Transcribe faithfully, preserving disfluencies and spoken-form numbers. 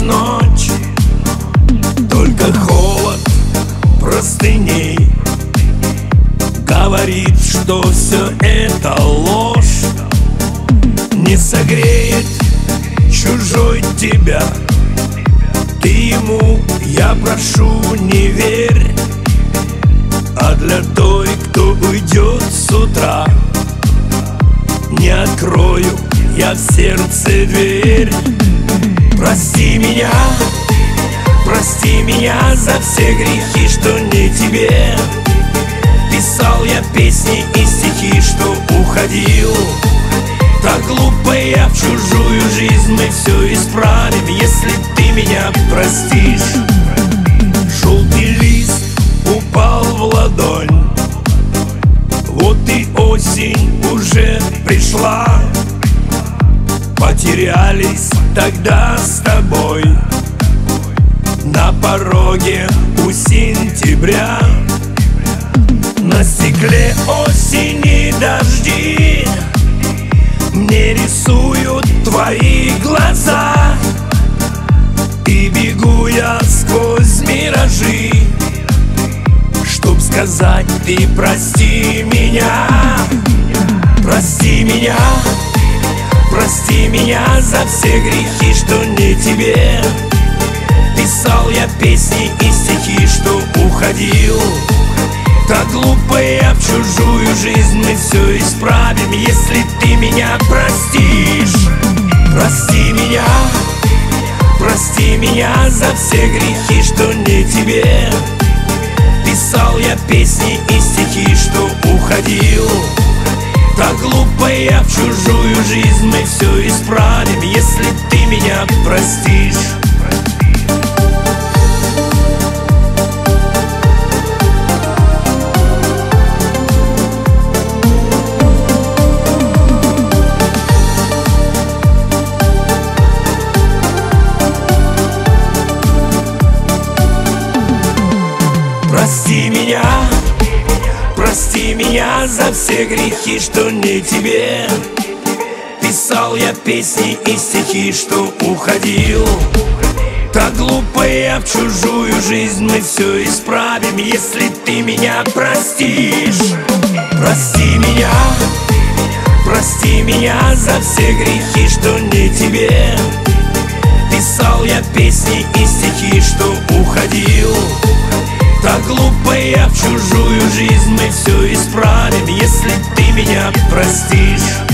ночь, только холод простыней говорит, что все это ложь. Не согреет чужой тебя, ты ему, я прошу, не верь. А для той, кто уйдет с утра, не открою я в сердце дверь. Прости меня, прости меня за все грехи, что не тебе писал я песни и стихи, что уходил. Так глупо я в чужую жизнь, мы все исправим, если ты меня простишь. Желтый лист упал в ладонь, вот и осень уже пришла. Потерялись тогда с тобой на пороге у сентября. На стекле осени дожди мне рисуют твои глаза, и бегу я сквозь миражи, чтоб сказать: ты прости меня. Прости меня, прости меня за все грехи, что не тебе писал я песни и стихи, что уходил. Так глупо я в чужую жизнь, мы все исправим, если ты меня простишь. Прости меня, прости меня за все грехи, что не тебе писал я песни и стихи, что уходил. Так глупо я в чужую жизнь, мы все исправим, если ты меня простишь. Прости меня, прости меня за все грехи, что не тебе писал я песни и стихи, что уходил. Так глупо я в чужую жизнь, мы все исправим, если ты меня простишь. Прости меня, прости меня за все грехи, что не тебе писал я песни и стихи, что уходил. Так глупо я в чужую жизнь, мы все исправим, если ты меня простишь.